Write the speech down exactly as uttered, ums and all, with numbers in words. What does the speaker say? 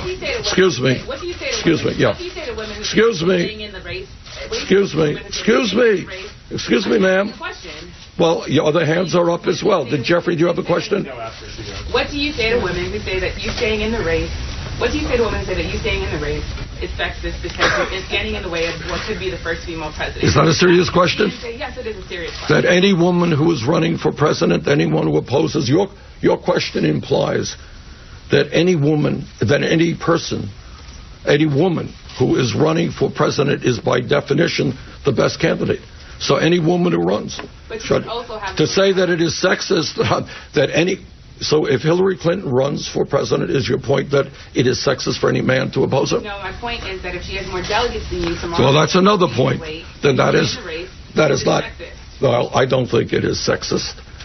Yeah. Excuse me. What do you say to Excuse women? me. Yeah. What do you say to women who Excuse me. staying in the race? Excuse me. Excuse me. Excuse me, ma'am. Well, your other hands are up as well. Did Jeffrey, do you have a question? What do you say to women who say that you staying in the race? What do you say to women who say that you staying in the race is sexist because it's getting in the way of what could be the first female president? Is that a serious question? Yes, it is a serious question. That any woman who is running for president, anyone who opposes your your question implies that any woman, that any person, any woman who is running for president is by definition the best candidate. So any woman who runs should, to say that it is sexist, that any, so if Hillary Clinton runs for president, is your point that it is sexist for any man to oppose her? No, my point is that if she has more delegates than you tomorrow, well, that's another point. Then that is, that is not, sexist. well, I don't think it is sexist.